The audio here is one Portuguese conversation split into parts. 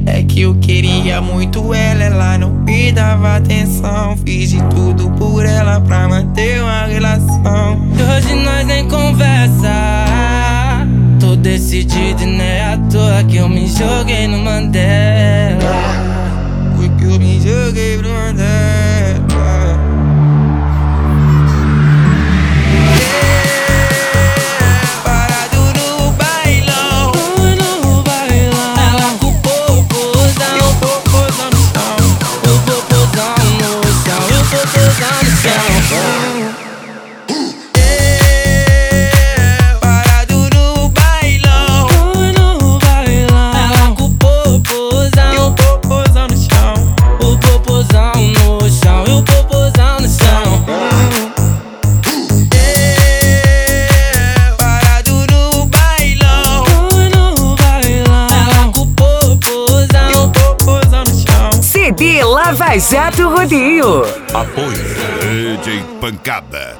É que eu queria muito ela não me dava atenção. Fiz de tudo por ela pra manter uma relação. Hoje nós nem conversa. Tô decidido e não é à toa que eu me joguei no Mandela. Porque eu me joguei pro Mandela. Lava Jato Rodeio. Apoio DJ Pancada.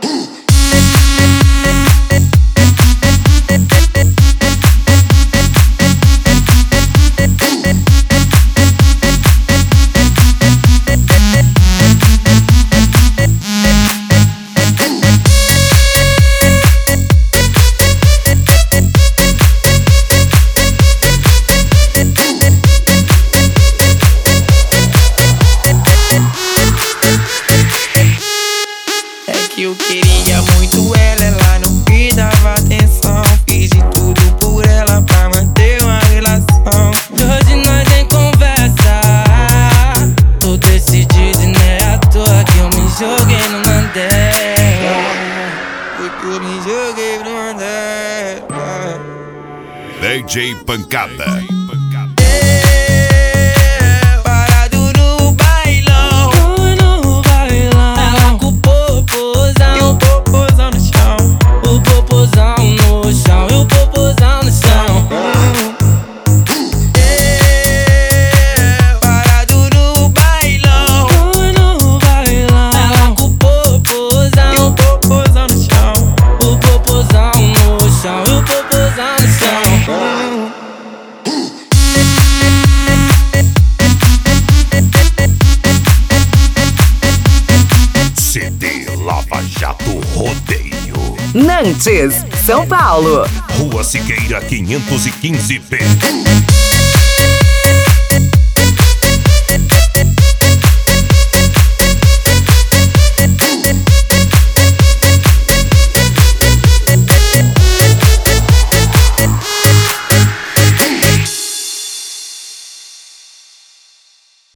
Eu queria muito ela não me dava atenção. Fiz de tudo por ela pra manter uma relação. Hoje nós nem conversa. Tô decidido e não é à toa que eu me joguei no Mandela. Porque eu me joguei no Mandela. DJ Pancada. CD Lava Jato Rodeio. Nantes, São Paulo. Rua Siqueira 515B.